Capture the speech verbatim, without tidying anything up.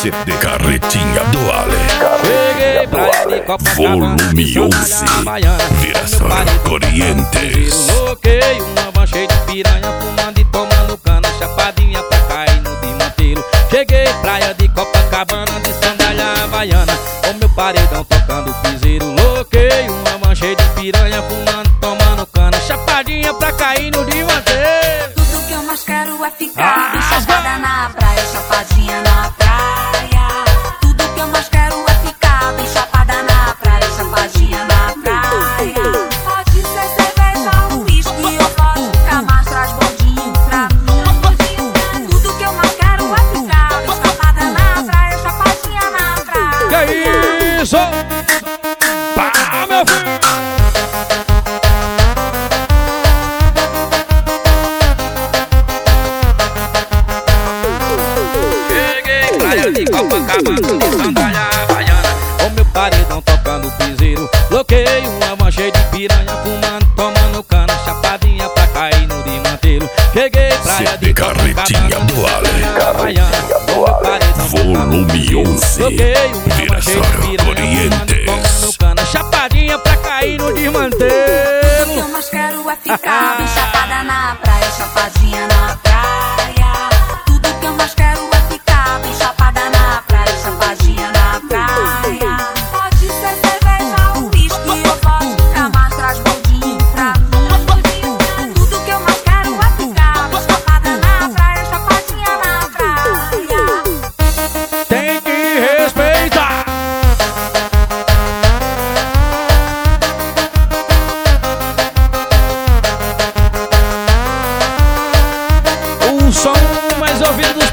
C D Carretinha do Ale. Cheguei praia de Copacabana, Volume onze, Viração Corrientes. Loquei uma van cheia de piranha, fumando e tomando cana, chapadinha pra cair no desmantelo. Cheguei praia de Copacabana, de sandália havaiana, com meu paredão tocando piseiro. Loquei uma van cheia de piranha, fumando, tomando cana, chapadinha pra cair no desmantelo. Tudo que eu mais quero é ficar bem chapada na praia, chapadinha na praia. Tudo que eu mais quero é ficar bem chapada na praia, chapadinha na praia. Pode ser cerveja, uísque ou vodka, mas traz bondinho pra mim. Tudo que eu mais quero é ficar bem chapada na praia, chapadinha na praia. Que isso? Pá, meu filho! De Copacabana, de sandália havaiana, com meu paredão tocando piseiro. Bloqueei uma van cheia de piranha, fumando, tomando cana, chapadinha pra cair no desmantelo. Cheguei praia de Carretinha do Ale. havaiana, com meu paredão Volume onze, bloqueei uma van cheia de piranha, fumando, tomando cana, chapadinha pra cair no desmantelo. Tudo que eu mais quero é ficar bem chapada na praia, chapadinha na praia. Tudo que eu mais quero é ficar bem chapada na praia, chapadinha na praia. Pode ser cerveja, uísque ou vodka, mas traz bondinho pra mim. Tudo que eu mais quero é ficar bem chapada na praia, chapadinha na praia. Tem que respeitar. O som mais ouvido do